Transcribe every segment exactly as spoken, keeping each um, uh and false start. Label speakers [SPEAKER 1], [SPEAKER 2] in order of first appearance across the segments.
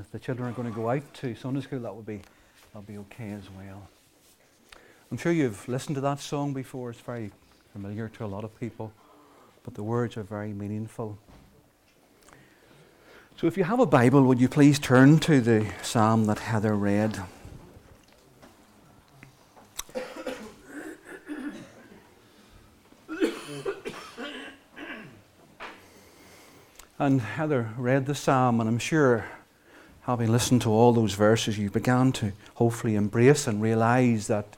[SPEAKER 1] if the children are going to go out to Sunday school, that would be, that'll be okay as well. I'm sure you've listened to that song before. It's very familiar to a lot of people, but the words are very meaningful. So if you have a Bible, would you please turn to the psalm that Heather read? And Heather read the psalm, and I'm sure, having listened to all those verses, you began to hopefully embrace and realize that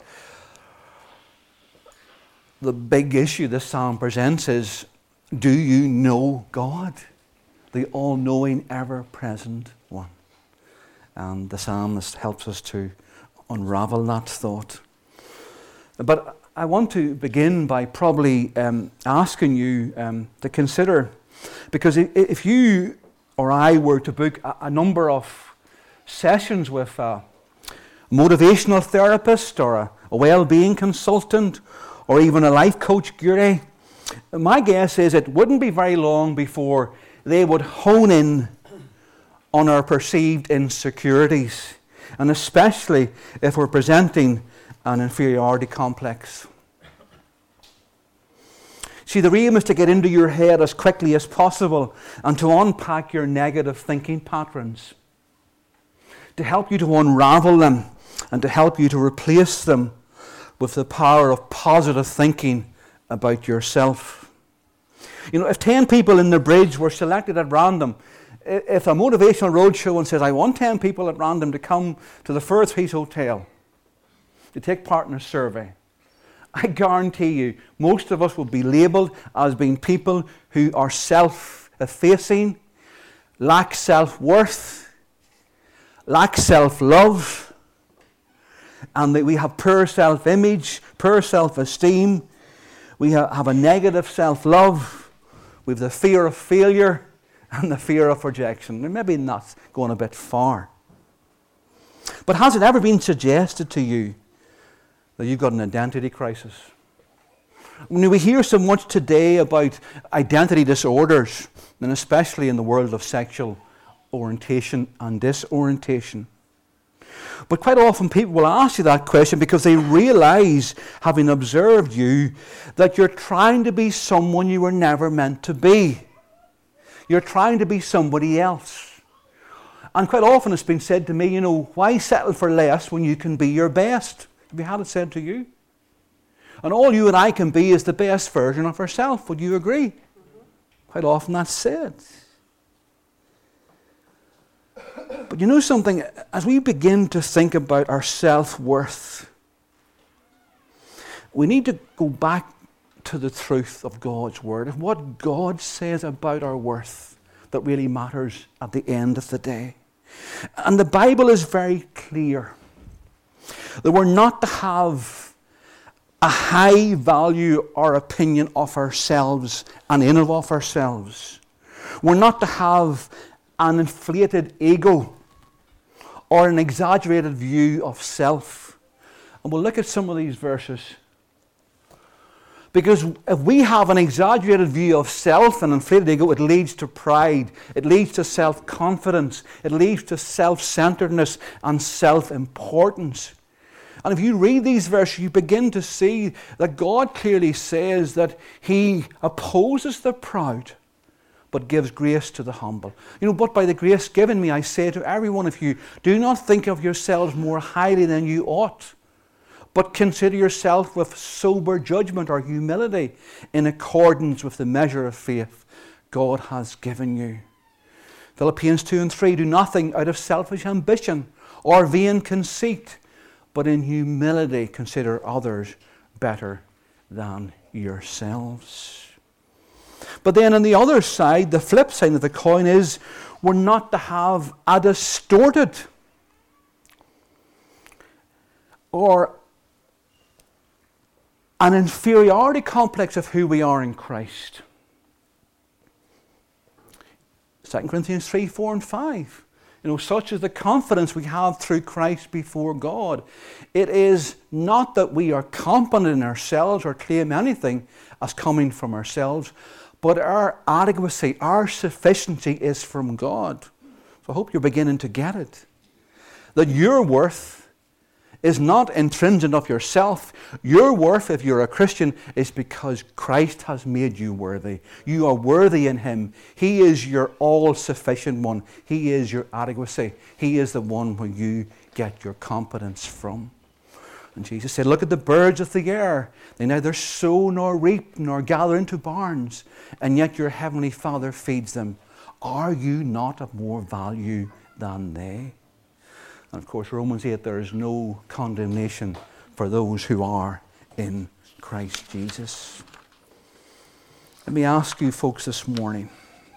[SPEAKER 1] the big issue this psalm presents is, do you know God? The all-knowing, ever-present one. And the psalmist helps us to unravel that thought. But I want to begin by probably um, asking you um, to consider, because if you or I were to book a, a number of sessions with a motivational therapist or a, a well-being consultant or even a life coach guru, my guess is it wouldn't be very long before they would hone in on our perceived insecurities, and especially if we're presenting an inferiority complex. See, the aim is to get into your head as quickly as possible and to unpack your negative thinking patterns, to help you to unravel them and to help you to replace them with the power of positive thinking about yourself. You know, if ten people in the bridge were selected at random, if a motivational roadshow and says, I want ten people at random to come to the Firth Heath Hotel to take part in a survey, I guarantee you, most of us will be labelled as being people who are self-effacing, lack self-worth, lack self-love, and that we have poor self-image, poor self-esteem, we have a negative self-love, we have the fear of failure and the fear of rejection. And maybe that's going a bit far. But has it ever been suggested to you that you've got an identity crisis? When we hear so much today about identity disorders, and especially in the world of sexual orientation and disorientation. But quite often people will ask you that question because they realize, having observed you, that you're trying to be someone you were never meant to be. You're trying to be somebody else. And quite often it's been said to me, you know, why settle for less when you can be your best? Have you had it said to you? And all you and I can be is the best version of ourselves. Would you agree? Mm-hmm. Quite often that's said. But you know something? As we begin to think about our self-worth, we need to go back to the truth of God's Word and what God says about our worth that really matters at the end of the day. And the Bible is very clear that we're not to have a high value or opinion of ourselves and in and of ourselves. We're not to have an inflated ego or an exaggerated view of self. And we'll look at some of these verses. Because if we have an exaggerated view of self and inflated ego, it leads to pride, it leads to self-confidence, it leads to self-centeredness and self-importance. And if you read these verses, you begin to see that God clearly says that He opposes the proud, but gives grace to the humble. You know, but by the grace given me, I say to every one of you, do not think of yourselves more highly than you ought, but consider yourself with sober judgment or humility in accordance with the measure of faith God has given you. Philippians two and three, do nothing out of selfish ambition or vain conceit, but in humility consider others better than yourselves. But then on the other side, the flip side of the coin is we're not to have a distorted or an inferiority complex of who we are in Christ. Second Corinthians three, four and five. You know, such is the confidence we have through Christ before God. It is not that we are confident in ourselves or claim anything as coming from ourselves, but our adequacy, our sufficiency is from God. I hope you're beginning to get it. That your worth is not intrinsic of yourself. Your worth, if you're a Christian, is because Christ has made you worthy. You are worthy in Him. He is your all-sufficient one. He is your adequacy. He is the one where you get your competence from. And Jesus said, look at the birds of the air. They neither sow nor reap nor gather into barns, and yet your heavenly Father feeds them. Are you not of more value than they? And of course, Romans eight, there is no condemnation for those who are in Christ Jesus. Let me ask you folks this morning,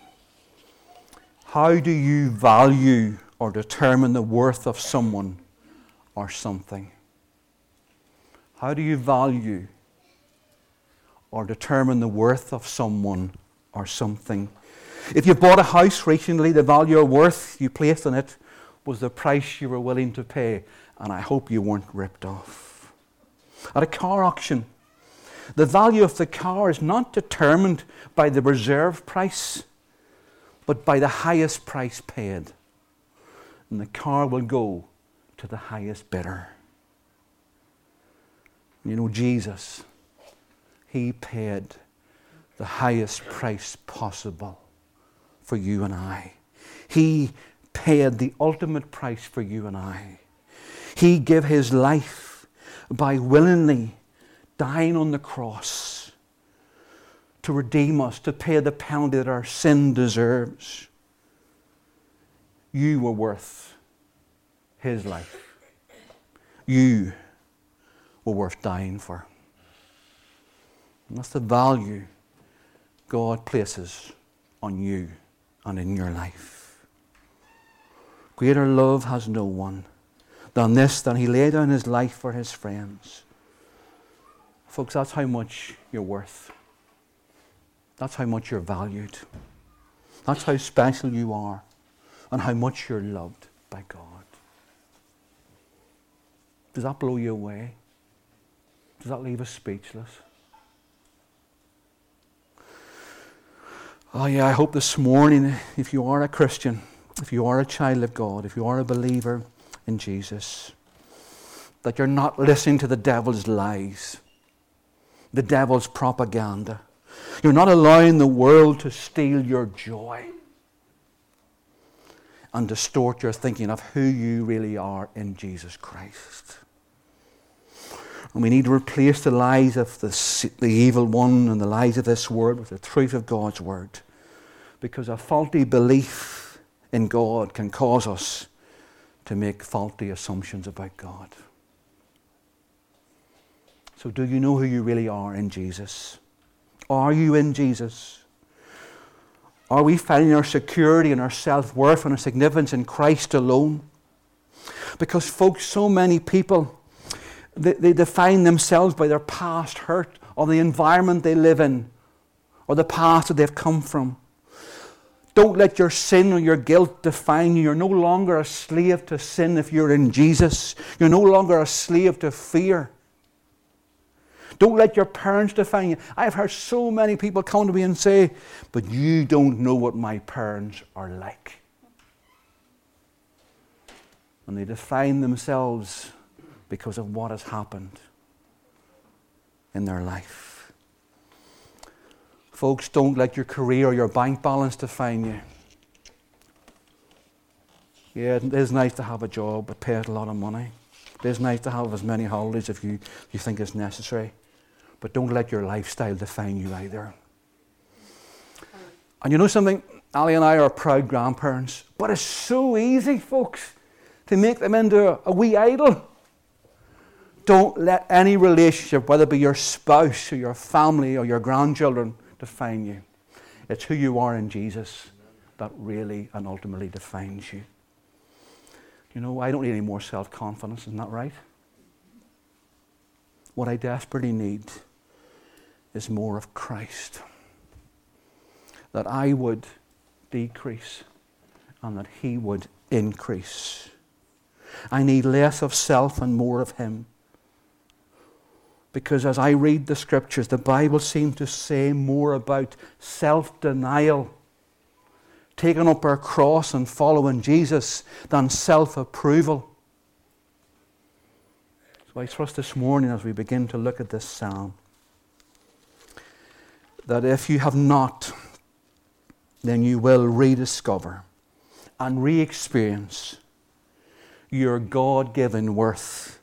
[SPEAKER 1] how do you value or determine the worth of someone or something? How do you value or determine the worth of someone or something? If you bought a house recently, the value or worth you placed on it was the price you were willing to pay, and I hope you weren't ripped off. At a car auction, the value of the car is not determined by the reserve price, but by the highest price paid. And the car will go to the highest bidder. You know, Jesus, He paid the highest price possible for you and I. He paid the ultimate price for you and I. He gave His life by willingly dying on the cross to redeem us, to pay the penalty that our sin deserves. You were worth His life. You were worth dying for. And that's the value God places on you and in your life. Greater love has no one than this, than He laid down His life for His friends. Folks, that's how much you're worth. That's how much you're valued. That's how special you are and how much you're loved by God. Does that blow you away? Does that leave us speechless? Oh yeah, I hope this morning, if you are a Christian, if you are a child of God, if you are a believer in Jesus, that you're not listening to the devil's lies, the devil's propaganda. You're not allowing the world to steal your joy and distort your thinking of who you really are in Jesus Christ. And we need to replace the lies of the, the evil one and the lies of this world with the truth of God's word. Because a faulty belief in God can cause us to make faulty assumptions about God. So do you know who you really are in Jesus? Are you in Jesus? Are we finding our security and our self-worth and our significance in Christ alone? Because folks, so many people, They, they define themselves by their past hurt or the environment they live in or the past that they've come from. Don't let your sin or your guilt define you. You're no longer a slave to sin if you're in Jesus. You're no longer a slave to fear. Don't let your parents define you. I've heard so many people come to me and say, but you don't know what my parents are like. And they define themselves because of what has happened in their life. Folks, don't let your career or your bank balance define you. Yeah, it is nice to have a job that pays a lot of money. It is nice to have as many holidays if you, you think it's necessary. But don't let your lifestyle define you either. And you know something? Ali and I are proud grandparents. But it's so easy, folks, to make them into a, a wee idol. Don't let any relationship, whether it be your spouse or your family or your grandchildren, define you. It's who you are in Jesus that really and ultimately defines you. You know, I don't need any more self-confidence, isn't that right? What I desperately need is more of Christ. That I would decrease and that He would increase. I need less of self and more of Him. Because as I read the Scriptures, the Bible seems to say more about self-denial, taking up our cross and following Jesus than self-approval. So I trust this morning as we begin to look at this psalm that if you have not, then you will rediscover and re-experience your God-given worth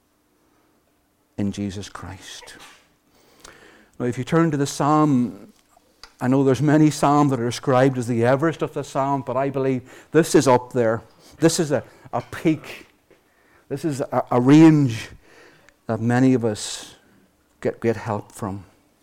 [SPEAKER 1] in Jesus Christ. Now, if you turn to the psalm, I know there's many psalms that are described as the Everest of the psalm, but I believe this is up there. This is a, a peak. This is a, a range that many of us get great help from.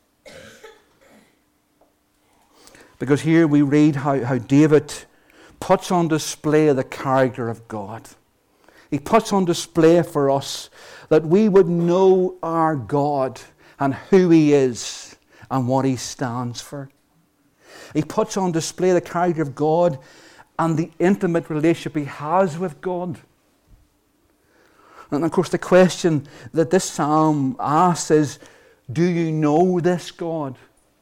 [SPEAKER 1] Because here we read how, how David puts on display the character of God. He puts on display for us that we would know our God and who He is and what He stands for. He puts on display the character of God and the intimate relationship He has with God. And of course the question that this psalm asks is, do you know this God?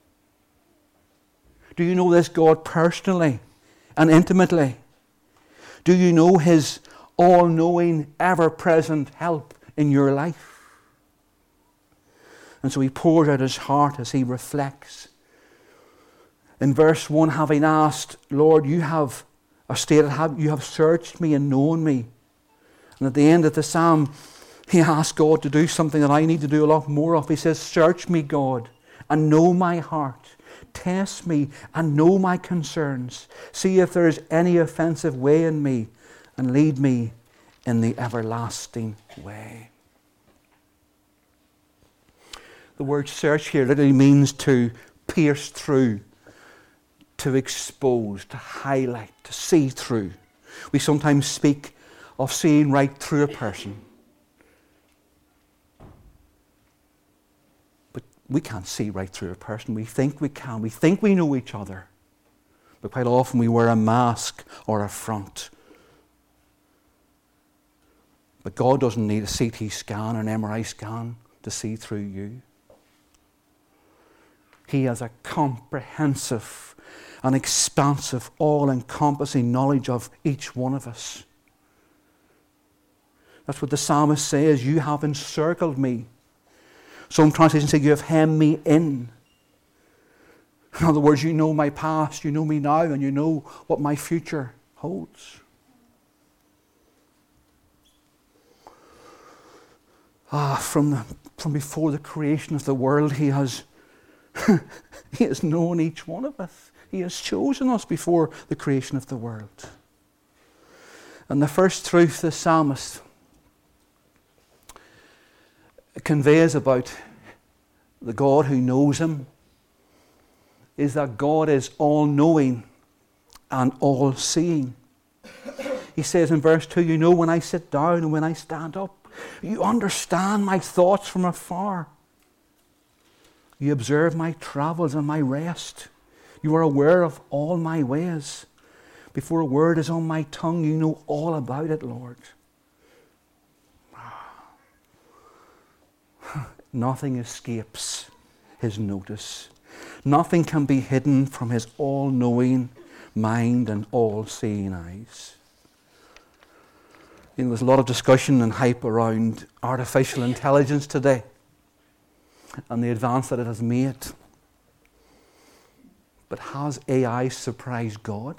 [SPEAKER 1] Do you know this God personally and intimately? Do you know His all-knowing, ever-present help in your life? And so he pours out his heart as he reflects. In verse one, having asked, Lord, you have, or stated, you have searched me and known me. And at the end of the psalm, he asks God to do something that I need to do a lot more of. He says, search me, God, and know my heart. Test me and know my concerns. See if there is any offensive way in me, and lead me in the everlasting way. The word search here literally means to pierce through, to expose, to highlight, to see through. We sometimes speak of seeing right through a person. But we can't see right through a person. We think we can. We think we know each other. But quite often we wear a mask or a front. But God doesn't need a C T scan or an M R I scan to see through you. He has a comprehensive and expansive, all-encompassing knowledge of each one of us. That's what the psalmist says, you have encircled me. Some translations say, you have hemmed me in. In other words, you know my past, you know me now, and you know what my future holds. Ah, from, the, from before the creation of the world, He has, He has known each one of us. He has chosen us before the creation of the world. And the first truth the psalmist conveys about the God who knows him is that God is all-knowing and all-seeing. He says in verse two, you know when I sit down and when I stand up. You understand my thoughts from afar. You observe my travels and my rest. You are aware of all my ways. Before a word is on my tongue, you know all about it, Lord. Nothing escapes His notice. Nothing can be hidden from His all-knowing mind and all-seeing eyes. You know, there's a lot of discussion and hype around artificial intelligence today and the advance that it has made. But has A I surprised God?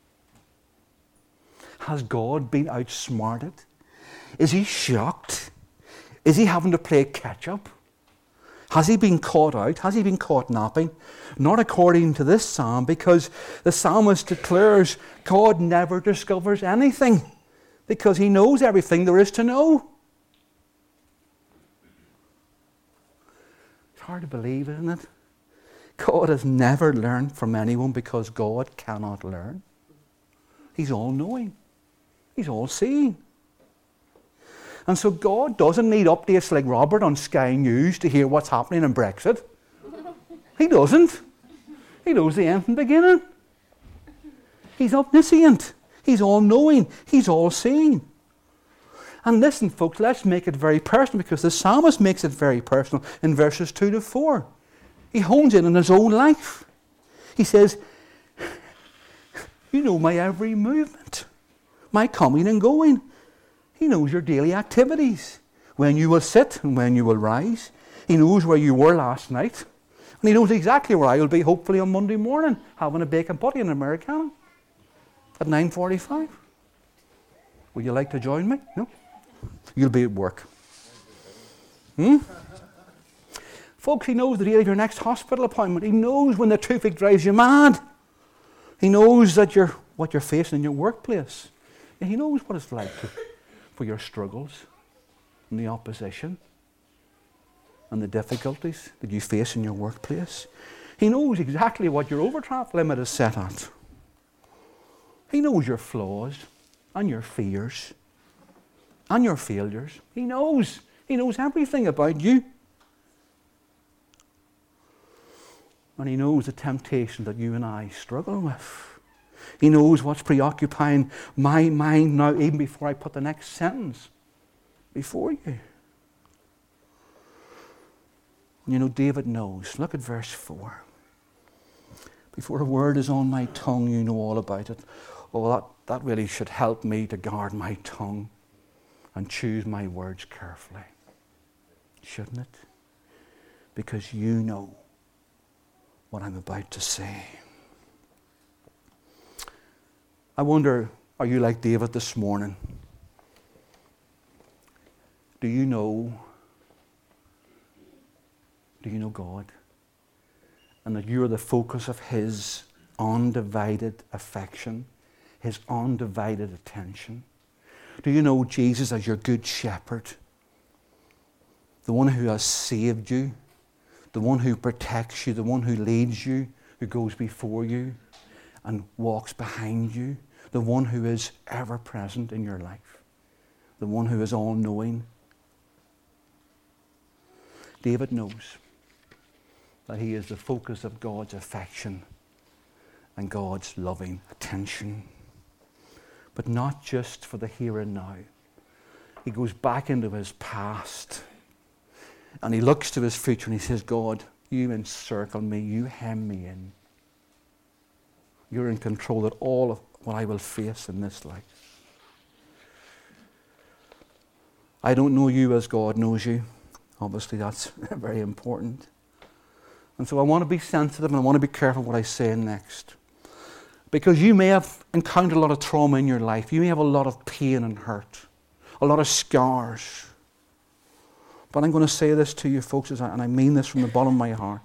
[SPEAKER 1] Has God been outsmarted? Is He shocked? Is He having to play catch-up? Has He been caught out? Has He been caught napping? Not according to this psalm, because the psalmist declares God never discovers anything because He knows everything there is to know. It's hard to believe, isn't it? God has never learned from anyone because God cannot learn. He's all-knowing. He's all-seeing. And so God doesn't need updates like Robert on Sky News to hear what's happening in Brexit. He doesn't. He knows the end from the beginning. He's omniscient. He's all-knowing. He's all-seeing. And listen, folks, let's make it very personal, because the psalmist makes it very personal in verses two to four. He hones in on his own life. He says, You know my every movement, my coming and going. He knows your daily activities, when you will sit and when you will rise. He knows where you were last night. And he knows exactly where I will be, hopefully on Monday morning, having a bacon putty and an Americano at nine forty-five. Would you like to join me? No? You'll be at work. Hmm? Folks, he knows the date of your next hospital appointment. He knows when the toothache drives you mad. He knows that you're, what you're facing in your workplace. And he knows what it's like to, for your struggles and the opposition and the difficulties that you face in your workplace. He knows exactly what your overdraft limit is set at. He knows your flaws and your fears and your failures. He knows. He knows everything about you. And he knows the temptation that you and I struggle with. He knows what's preoccupying my mind now, even before I put the next sentence before you. You know, David knows. Look at verse four. Before a word is on my tongue, you know all about it. Oh, that, that really should help me to guard my tongue and choose my words carefully. Shouldn't it? Because you know what I'm about to say. I wonder, are you like David this morning? Do you know Do you know God? And that you're the focus of His undivided affection, His undivided attention? Do you know Jesus as your good shepherd? The one who has saved you, the one who protects you, the one who leads you, who goes before you and walks behind you, the one who is ever present in your life, the one who is all-knowing. David knows that he is the focus of God's affection and God's loving attention. But not just for the here and now. He goes back into his past and he looks to his future and he says, God, you encircle me, you hem me in. You're in control of all of what I will face in this life. I don't know you as God knows you. Obviously that's very important. And so I want to be sensitive and I want to be careful what I say next. Because you may have encountered a lot of trauma in your life. You may have a lot of pain and hurt. A lot of scars. But I'm going to say this to you folks, and I mean this from the bottom of my heart.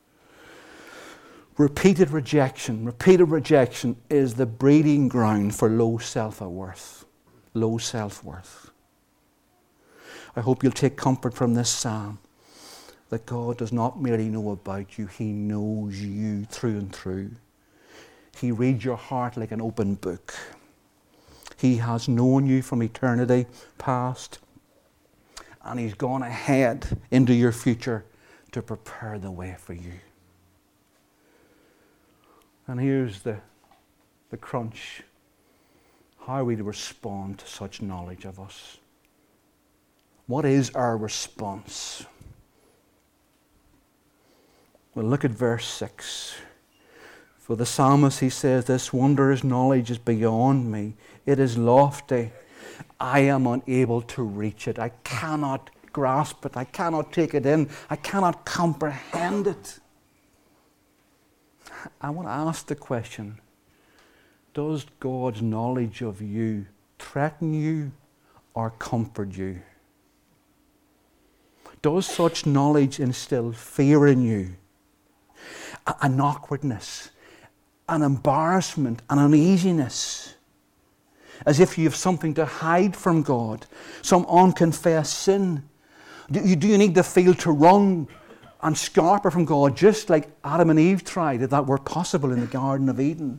[SPEAKER 1] Repeated rejection, repeated rejection is the breeding ground for low self-worth. Low self-worth. I hope you'll take comfort from this psalm. That God does not merely know about you, He knows you through and through. He reads your heart like an open book. He has known you from eternity past, and He's gone ahead into your future to prepare the way for you. And here's the, the crunch. How are we to respond to such knowledge of us? What is our response? Well, look at verse six. For the psalmist, he says, this wondrous knowledge is beyond me. It is lofty. I am unable to reach it. I cannot grasp it. I cannot take it in. I cannot comprehend it. I want to ask the question, does God's knowledge of you threaten you or comfort you? Does such knowledge instill fear in you? An awkwardness, an embarrassment, an uneasiness, as if you have something to hide from God, some unconfessed sin. Do you, do you need to feel to run and scarper from God, just like Adam and Eve tried, if that were possible in the Garden of Eden?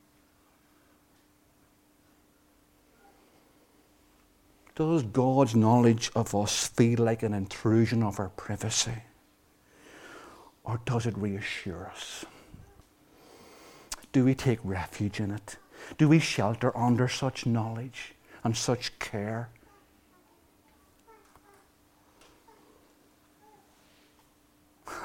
[SPEAKER 1] Does God's knowledge of us feel like an intrusion of our privacy? Or does it reassure us? Do we take refuge in it? Do we shelter under such knowledge and such care?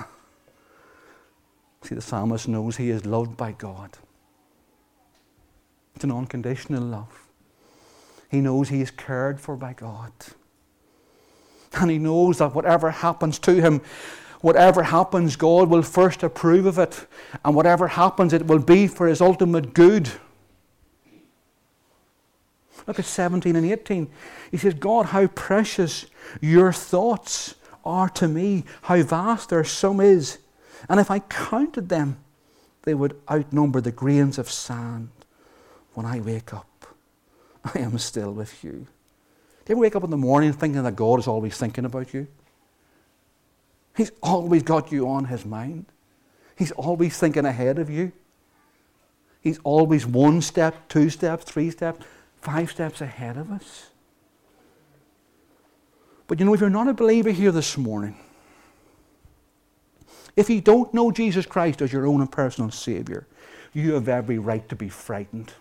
[SPEAKER 1] See, the psalmist knows he is loved by God. an unconditional love. He knows he is cared for by God. And he knows that whatever happens to him, whatever happens, God will first approve of it. And whatever happens, it will be for his ultimate good. Look at seventeen and eighteen. He says, God, how precious your thoughts are to me. How vast their sum is. And if I counted them, they would outnumber the grains of sand. When I wake up, I am still with you. Do you ever wake up in the morning thinking that God is always thinking about you? He's always got you on his mind. He's always thinking ahead of you. He's always one step, two steps, three steps, five steps ahead of us. But you know, if you're not a believer here this morning, if you don't know Jesus Christ as your own and personal Savior, you have every right to be frightened.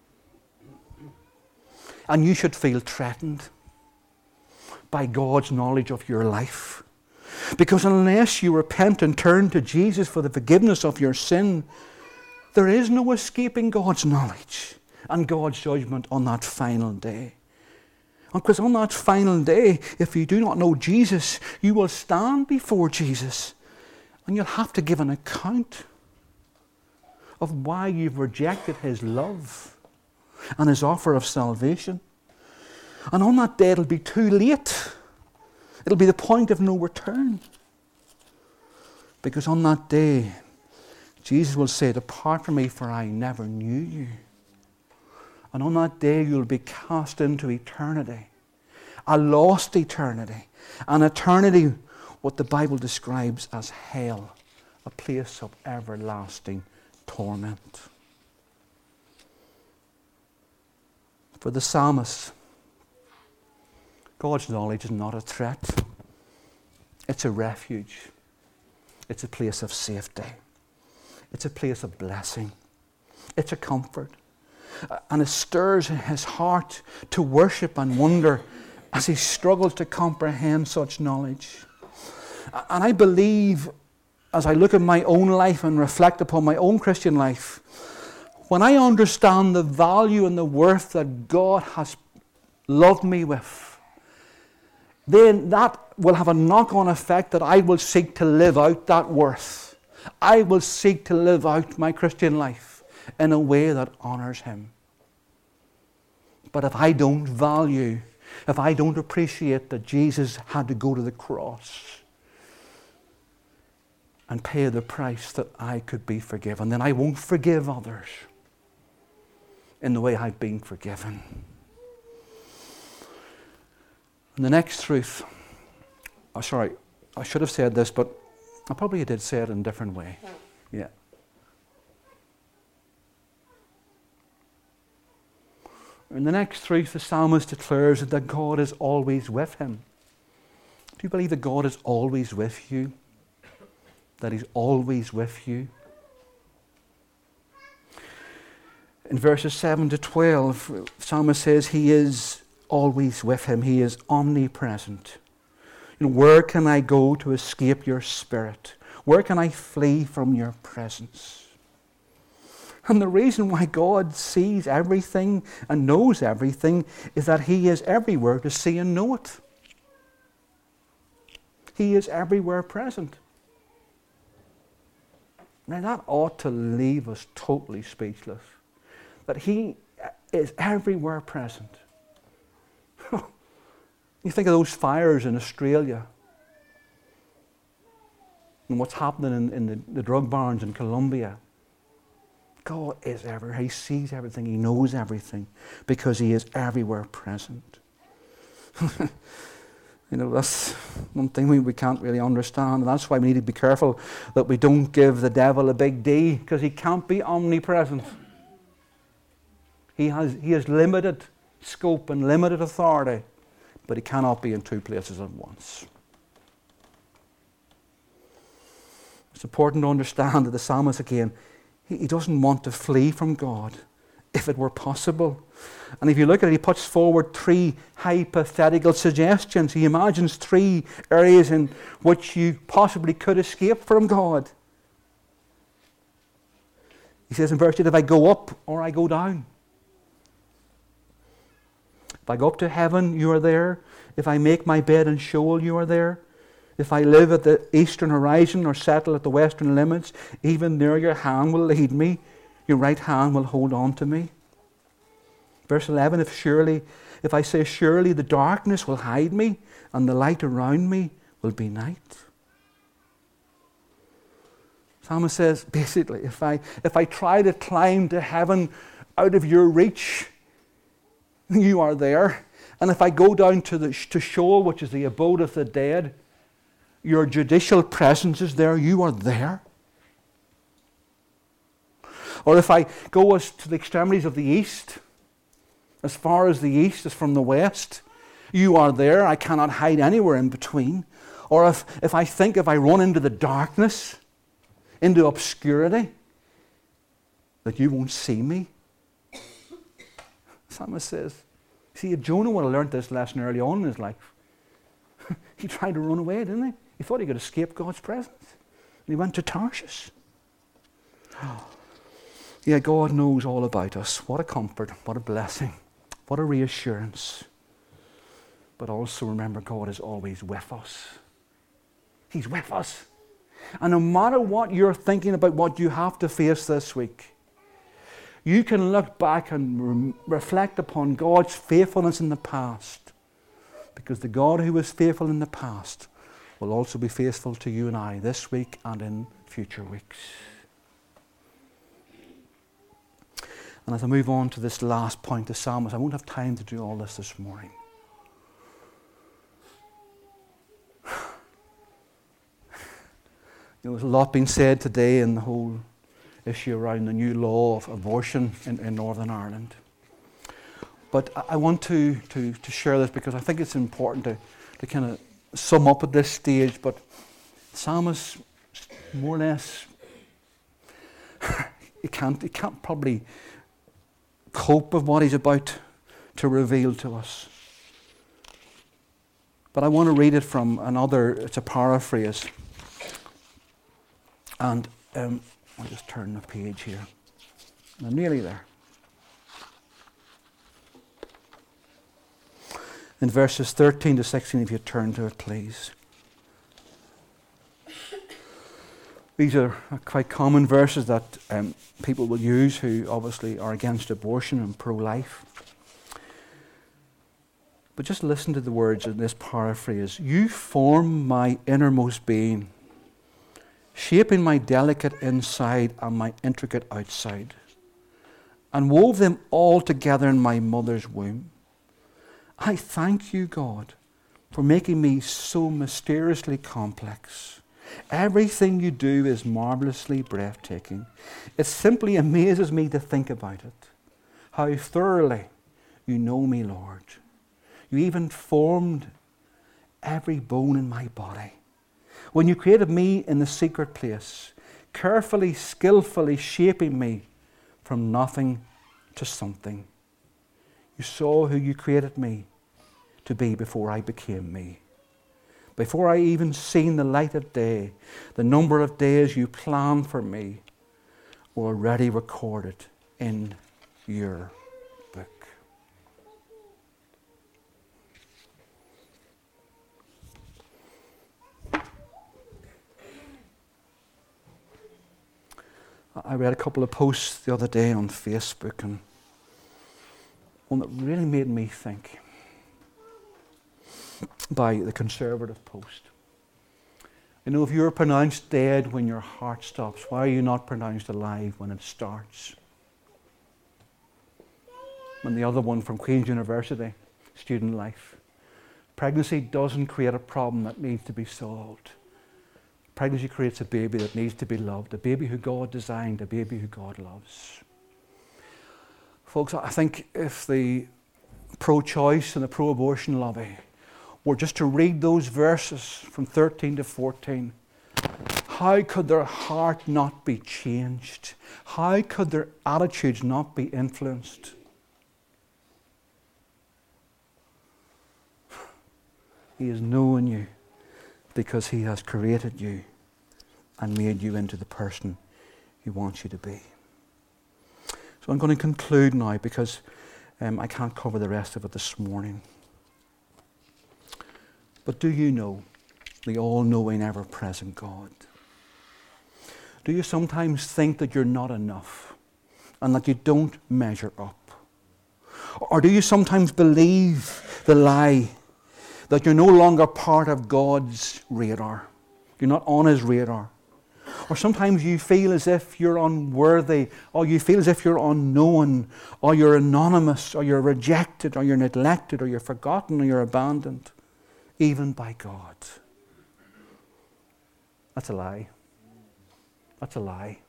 [SPEAKER 1] And you should feel threatened by God's knowledge of your life. Because unless you repent and turn to Jesus for the forgiveness of your sin, there is no escaping God's knowledge and God's judgment on that final day. And because on that final day, if you do not know Jesus, you will stand before Jesus and you'll have to give an account of why you've rejected his love and his offer of salvation. And on that day, it'll be too late. It'll be the point of no return. Because on that day, Jesus will say, depart from me, for I never knew you. And on that day, you'll be cast into eternity. A lost eternity. An eternity, what the Bible describes as hell. A place of everlasting torment. For the psalmist, God's knowledge is not a threat. It's a refuge. It's a place of safety. It's a place of blessing. It's a comfort. And it stirs his heart to worship and wonder as he struggles to comprehend such knowledge. And I believe, as I look at my own life and reflect upon my own Christian life, when I understand the value and the worth that God has loved me with, then that will have a knock-on effect that I will seek to live out that worth. I will seek to live out my Christian life in a way that honors him. But if I don't value, if I don't appreciate that Jesus had to go to the cross and pay the price that I could be forgiven, then I won't forgive others in the way I've been forgiven. And the next truth, oh, sorry, I should have said this, but I probably did say it in a different way. Yeah. In the next truth, the psalmist declares that God is always with him. Do you believe that God is always with you? That he's always with you? In verses seven to twelve, the psalmist says he is always with him. He is omnipresent. You know, where can I go to escape your spirit? Where can I flee from your presence? And the reason why God sees everything and knows everything is that he is everywhere to see and know it. He is everywhere present. Now that ought to leave us totally speechless. That he is everywhere present. You think of those fires in Australia and what's happening in, in the, the drug barons in Colombia. God is everywhere. He sees everything. He knows everything because he is everywhere present. You know, that's one thing we, we can't really understand, and that's why we need to be careful that we don't give the devil a big D, because he can't be omnipresent. He has, he has limited scope and limited authority, but he cannot be in two places at once. It's important to understand that the psalmist, again, he, he doesn't want to flee from God if it were possible. And if you look at it, he puts forward three hypothetical suggestions. He imagines three areas in which you possibly could escape from God. He says in verse eight, if I go up or I go down. If I go up to heaven, you are there. If I make my bed in Sheol, you are there. If I live at the eastern horizon or settle at the western limits, even there your hand will lead me. Your right hand will hold on to me. Verse eleven, if surely, if I say surely the darkness will hide me and the light around me will be night. Psalmist says, basically, if I, if I try to climb to heaven out of your reach, you are there. And if I go down to the to Sheol, which is the abode of the dead, your judicial presence is there, you are there. Or if I go as to the extremities of the east, as far as the east is from the west, you are there. I cannot hide anywhere in between. Or if, if I think if I run into the darkness, into obscurity, that you won't see me. Psalmist says, see, if Jonah would have learned this lesson early on in his life, he tried to run away, didn't he? He thought he could escape God's presence. And he went to Tarshish. Yeah, God knows all about us. What a comfort, what a blessing, what a reassurance. But also remember, God is always with us. He's with us. And no matter what you're thinking about what you have to face this week, you can look back and re- reflect upon God's faithfulness in the past. Because the God who was faithful in the past will also be faithful to you and I this week and in future weeks. And as I move on to this last point, the psalmist, I won't have time to do all this this morning. You know, there's a lot being said today in the whole issue around the new law of abortion in, in Northern Ireland. But I, I want to, to, to share this because I think it's important to, to kind of sum up at this stage. But the psalmist, more or less, he can't, he can't probably cope with what he's about to reveal to us. But I want to read it from another, it's a paraphrase. And um, I'll just turn the page here. I'm nearly there. In verses thirteen to sixteen, if you turn to it, please. These are quite common verses that um, people will use who obviously are against abortion and pro-life. But just listen to the words in this paraphrase. You form my innermost being, shaping my delicate inside and my intricate outside, and wove them all together in my mother's womb. I thank you, God, for making me so mysteriously complex. Everything you do is marvelously breathtaking. It simply amazes me to think about it. How thoroughly you know me, Lord. You even formed every bone in my body. When you created me in the secret place, carefully, skillfully shaping me from nothing to something. You saw who you created me to be before I became me. Before I even seen the light of day, the number of days you planned for me were already recorded in your book. I read a couple of posts the other day on Facebook, and one that really made me think, by the Conservative Post. You know, if you're pronounced dead when your heart stops, why are you not pronounced alive when it starts? And the other one from Queen's University, Student Life. Pregnancy doesn't create a problem that needs to be solved. Pregnancy creates a baby that needs to be loved, a baby who God designed, a baby who God loves. Folks, I think if the pro-choice and the pro-abortion lobby were just to read those verses from thirteen to fourteen, how could their heart not be changed? How could their attitudes not be influenced? He has known you because He has created you and made you into the person He wants you to be. So I'm going to conclude now, because Um, I can't cover the rest of it this morning. But do you know the all-knowing, ever-present God? Do you sometimes think that you're not enough and that you don't measure up? Or do you sometimes believe the lie that you're no longer part of God's radar? You're not on His radar. Or sometimes you feel as if you're unworthy, or you feel as if you're unknown, or you're anonymous, or you're rejected, or you're neglected, or you're forgotten, or you're abandoned, even by God. That's a lie. That's a lie.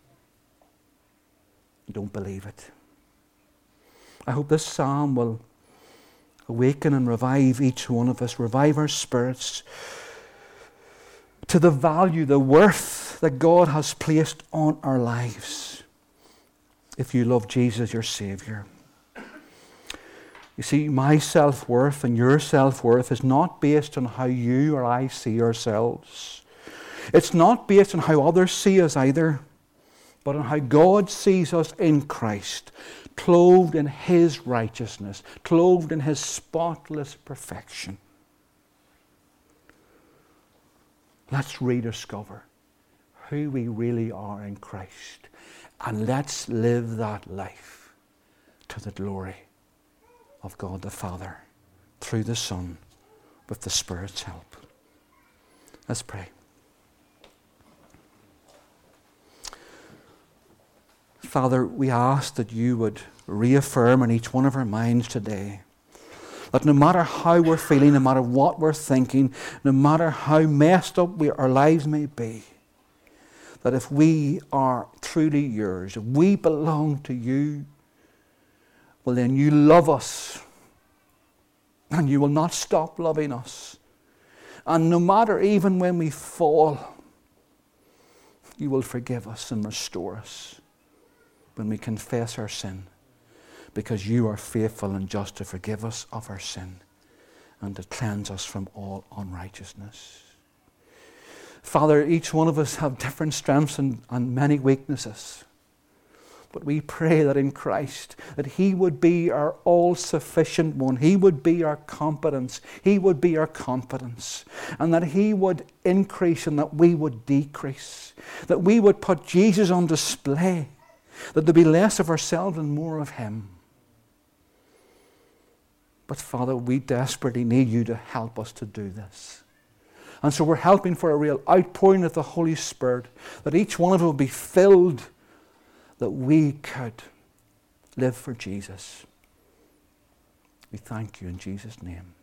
[SPEAKER 1] Don't believe it. I hope this psalm will awaken and revive each one of us, revive our spirits to the value, the worth that God has placed on our lives if you love Jesus, your Saviour. You see, my self-worth and your self-worth is not based on how you or I see ourselves. It's not based on how others see us either, but on how God sees us in Christ, clothed in His righteousness, clothed in His spotless perfection. Let's rediscover who we really are in Christ, and let's live that life to the glory of God the Father through the Son with the Spirit's help. Let's pray. Father, we ask that you would reaffirm in each one of our minds today that no matter how we're feeling, no matter what we're thinking, no matter how messed up we, our lives may be, that if we are truly yours, if we belong to you, well then you love us and you will not stop loving us. And no matter even when we fall, you will forgive us and restore us when we confess our sin, because you are faithful and just to forgive us of our sin and to cleanse us from all unrighteousness. Father, each one of us have different strengths and, and many weaknesses. But we pray that in Christ, that He would be our all-sufficient one. He would be our competence. He would be our confidence. And that He would increase and that we would decrease. That we would put Jesus on display. That there be less of ourselves and more of Him. But Father, we desperately need you to help us to do this. And so we're helping for a real outpouring of the Holy Spirit, that each one of us will be filled, that we could live for Jesus. We thank you in Jesus' name.